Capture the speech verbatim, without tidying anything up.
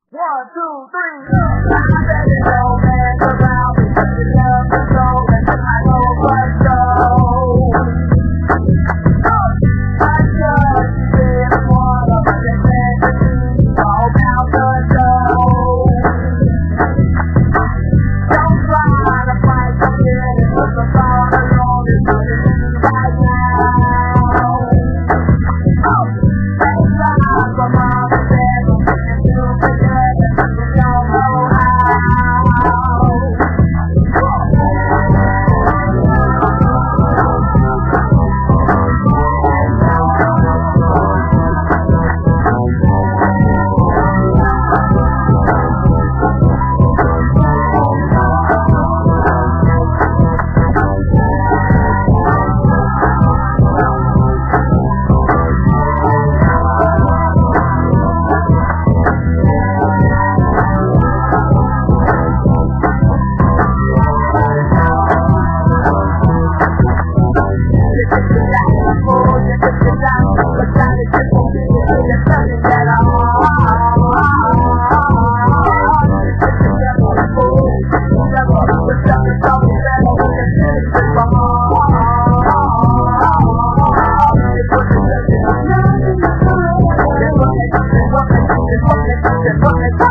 One, two, three. I bet it all hands around me. You love the soul and I know what goes. I just didn't wanna understand the truth all about the show. Don't try to fight the feeling of the thought alone is what it is right now. Oh, thank God for mom and dad for putting two together. You don't know how. What